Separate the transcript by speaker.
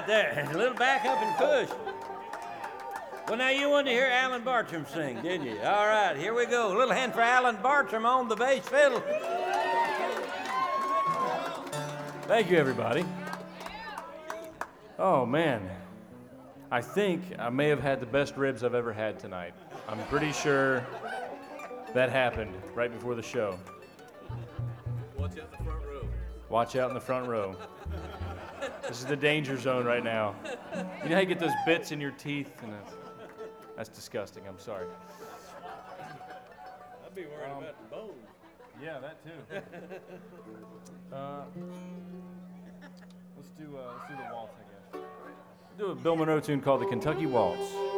Speaker 1: right, there. A little back up and push. Well, now you wanted to hear Alan Bartram sing, didn't you? All right, here we go. A little hand for Alan Bartram on the bass fiddle.
Speaker 2: Thank you, everybody. Oh, man. I think I may have had the best ribs I've ever had tonight. I'm pretty sure that happened right before the show.
Speaker 3: Watch out in the front row.
Speaker 2: Watch out in the front row. This is the danger zone right now. You know how you get those bits in your teeth? And that's disgusting. I'm sorry.
Speaker 3: I'd be worried about the bones.
Speaker 2: Yeah, that too. Let's do the waltz, I guess. Do a Bill Monroe tune called the Kentucky Waltz.